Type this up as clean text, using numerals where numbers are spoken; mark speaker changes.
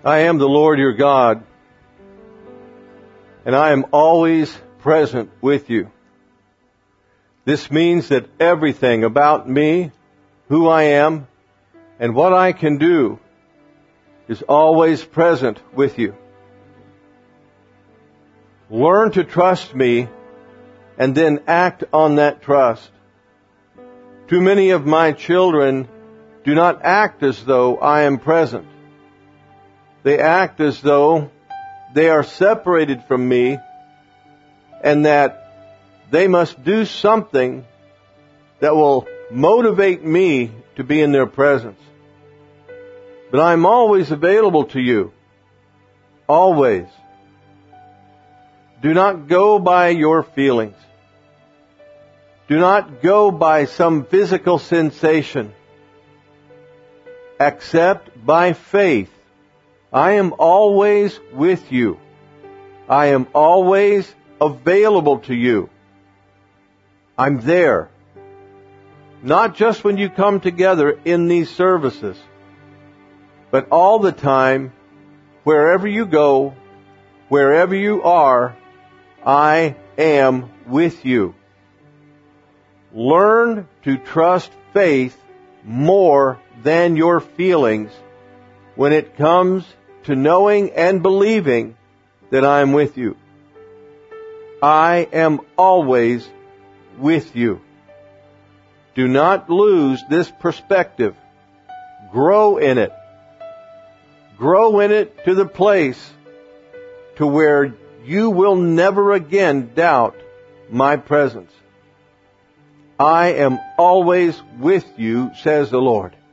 Speaker 1: I am the Lord your God, and I am always present with you. This means that everything about me, who I am, and what I can do is always present with you. Learn to trust me and then act on that trust. Too many of my children do not act as though I am present. They act as though they are separated from me and that they must do something that will motivate me to be in their presence. But I'm always available to you. Always. Do not go by your feelings. Do not go by some physical sensation. Accept by faith. I am always with you. I am always available to you. I'm there. Not just when you come together in these services, but all the time, wherever you go, wherever you are, I am with you. Learn to trust faith more than your feelings when it comes to knowing and believing that I am with you. I am always with you. Do not lose this perspective. Grow in it. Grow in it to the place to where you will never again doubt my presence. I am always with you, says the Lord.